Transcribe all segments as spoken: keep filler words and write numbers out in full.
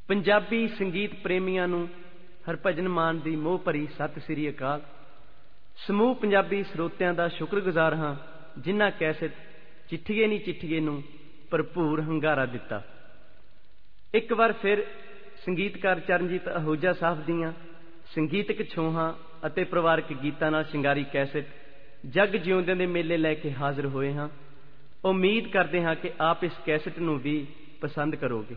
ਪੰਜਾਬੀ ਸੰਗੀਤ ਪ੍ਰੇਮੀਆਂ ਨੂੰ ਹਰਭਜਨ ਮਾਨ ਦੀ ਮੋਹ ਭਰੀ ਸਤਿ ਸ੍ਰੀ ਅਕਾਲ। ਸਮੂਹ ਪੰਜਾਬੀ ਸਰੋਤਿਆਂ ਦਾ ਸ਼ੁਕਰਗੁਜ਼ਾਰ ਹਾਂ ਜਿਨ੍ਹਾਂ ਕੈਸਟ ਚਿੱਠੀਏ ਨੀ ਚਿੱਠੀਏ ਨੂੰ ਭਰਪੂਰ ਹੁੰਗਾਰਾ ਦਿੱਤਾ। ਇੱਕ ਵਾਰ ਫਿਰ ਸੰਗੀਤਕਾਰ ਚਰਨਜੀਤ ਅਹੂਜਾ ਸਾਹਿਬ ਦੀਆਂ ਸੰਗੀਤਕ ਛੋਹਾਂ ਅਤੇ ਪਰਿਵਾਰਕ ਗੀਤਾਂ ਨਾਲ ਸ਼ਿੰਗਾਰੀ ਕੈਸਟ ਜਗ ਜਿਉਂਦਿਆਂ ਦੇ ਮੇਲੇ ਲੈ ਕੇ ਹਾਜ਼ਰ ਹੋਏ ਹਾਂ। ਉਮੀਦ ਕਰਦੇ ਹਾਂ ਕਿ ਆਪ ਇਸ ਕੈਸਟ ਨੂੰ ਵੀ ਪਸੰਦ ਕਰੋਗੇ।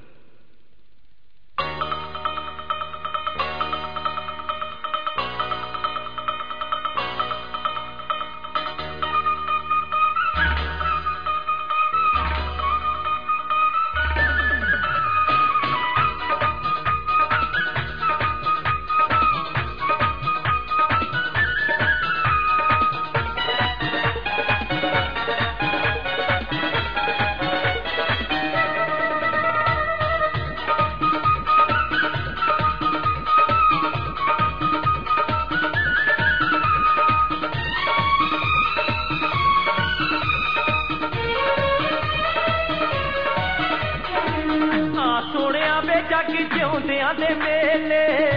ਜਗ ਜਿਉਂਦਿਆਂ ਦੇ ਮੇਲੇ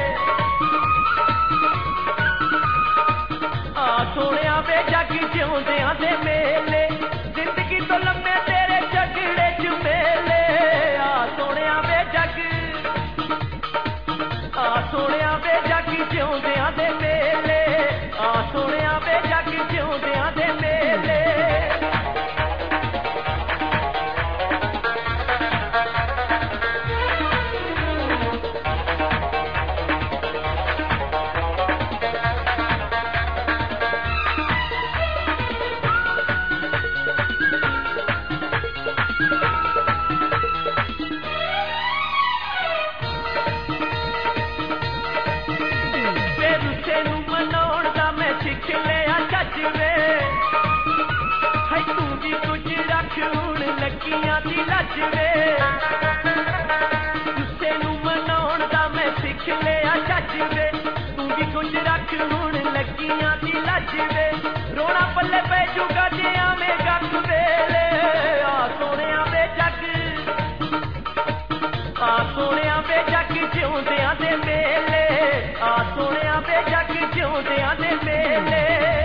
ਆ ਸੋਹਣਿਆ ਵੇ ਜਗ ਜਿਉਂਦਿਆਂ ਦੇ ਮੇਲੇ ਜ਼ਿੰਦਗੀ ਤੋਂ ਲੰਮੇ ਤੇਰੇ ਝਗੜੇ ਚ ਮੇਲੇ ਆ ਸੋਹਣਿਆ ਵੇ ਜਗ ਆ ਸੋਹਣਿਆ ਵੇ ਜਗ ਜਿਉਂਦਿਆਂ ਦੇ ਮੇਲੇ ਆ ਸੋਹਣਿਆ ਵੇ ਜਗ ਜਿਉਂਦਿਆਂ ਦੇ ਮੇਲੇ। ਲੱਗੀਆਂ ਦੀ ਲੱਜ ਵੇ ਗੁੱਸੇ ਨੂੰ ਮਨਾਉਣ ਦਾ ਮੈਂ ਸਿੱਖ ਲਿਆ ਚੱਜ ਵੇ ਤੂੰ ਵੀ ਕੁਝ ਰੱਖ ਹੁਣ ਲੱਗੀਆਂ ਦੀ ਲੱਜ ਵੇ ਰੋਣਾ ਪੱਲੇ ਪੈ ਜੂਗਾ ਜੇ ਆਵੇਂ ਗੱਖ ਵੇਲੇ ਆ ਸੋਹਣਿਆ ਵੇ ਜੱਗ ਆ ਸੋਹਣਿਆ ਵੇ ਜੱਗ ਜਿਉਂਦਿਆਂ ਦੇ ਮੇਲੇ ਆ ਸੋਹਣਿਆ ਵੇ ਜੱਗ ਜਿਉਂਦਿਆਂ ਦੇ ਮੇਲੇ।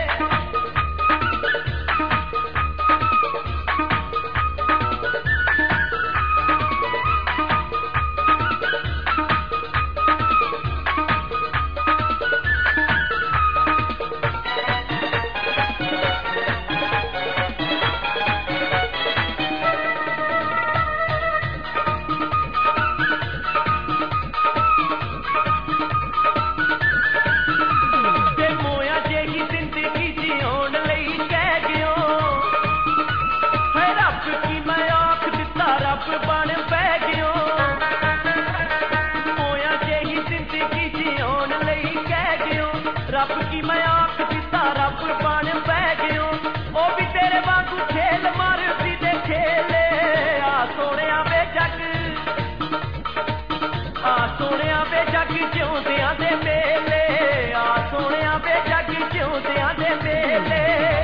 ਬਣ ਪੈ ਗਿਓ ਮੋਇਆ ਜਿਹੀ ਜ਼ਿੰਦਗੀ ਜਿਉਣ ਲਈ ਕਹਿ ਗਿਓ ਰੱਬ ਕੀ ਮੈਂ ਆਖ ਦਿੱਤਾ ਰੱਬ ਬਣ ਪੈ ਗਿਓ ਉਹ ਵੀ ਤੇਰੇ ਵਾਂਗੂ ਖੇਲ ਮਾਰਦੀ ਦੇ ਖੇਲੇ ਆ ਸੋਹਣਿਆ ਵੇ ਜੱਗ ਆ ਸੋਹਣਿਆ ਵੇ ਜੱਗ ਜਿਉਂਦਿਆਂ ਦੇ ਮੇਲੇ ਆ ਸੋਹਣਿਆ ਵੇ ਜੱਗ ਜਿਉਂਦਿਆਂ ਦੇ ਮੇਲੇ।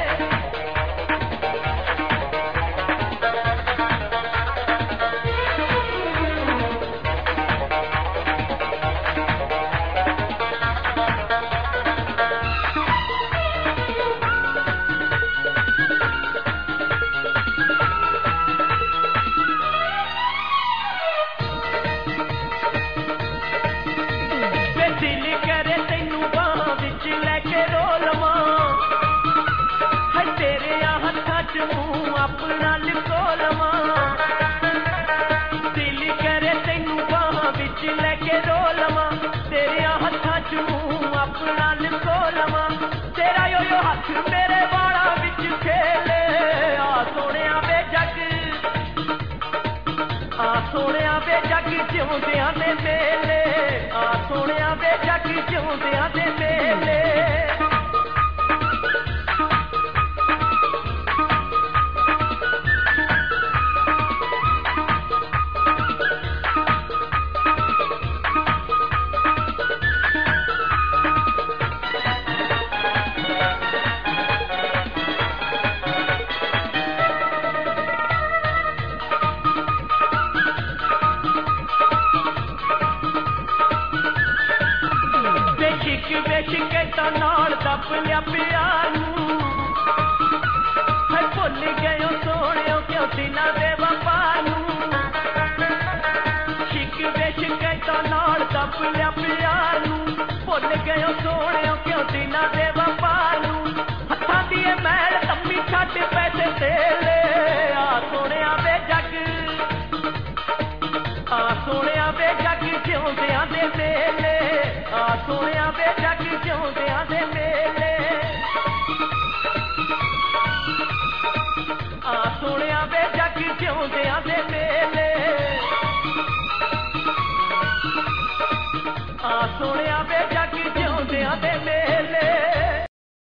ਆਪਣਾ ਲਿਖੋ ਲਵਾਂ ਦਿਲ ਕਰੇ ਤੈਨੂੰ ਬਾਹਾਂ ਵਿੱਚ ਲੈ ਕੇ ਰੋ ਲਵਾਂ ਤੇਰਿਆਂ ਹੱਥਾਂ ਚ ਮੂੰਹ ਆਪਣਾ ਲਿਖੋ ਲਵਾਂ ਤੇਰਾ ਯੋ ਯੋ ਹੱਥ ਮੇਰੇ ਵਾਲਾਂ ਵਿੱਚ ਖੇਲੇ ਆ ਸੋਹਣਿਆ ਵੇ ਜੱਗ ਆ ਸੋਹਣਿਆ ਵੇ ਜੱਗ ਜਿਉਂਦਿਆਂ ਦੇ ਮੇਲੇ ਆ ਸੋਹਣਿਆ ਵੇ ਜੱਗ ਜਿਉਂਦਿਆਂ ਦੇ ਮੇਲੇ। ਓ ਸੋਹਣਿਓ ਕਿਉਂ ਦਿਨਾਂ ਦੇ ਵਪਾਰ ਨੂੰ ਹੱਥਾਂ ਦੀ ਇਹ ਮੈਲ ਤੰਮੀ ਛੱਡ ਪੈਸੇ ਤੇਲੇ ਆ ਸੋਹਣਿਆ ਵੇ ਜੱਗ ਆ ਸੋਹਣਿਆ ਵੇ ਜੱਗ ਜਿਉਂਦਿਆਂ ਦੇ ਮੇਲੇ ਆ ਸੋਹਣਿਆ ਵੇ ਜੱਗ ਜਿਉਂਦਿਆਂ ਦੇ ਮੇਲੇ ਆ ਸੋਹਣਿਆ ਵੇ ਜੱਗ ਜਿਉਂਦਿਆਂ ਦੇ ਮੇਲੇ ਆ ਸੋਹਣਿਆ ਵੇ ਜੱਗ ਜਿਉਂਦਿਆਂ ਦੇ ਮੇਲੇ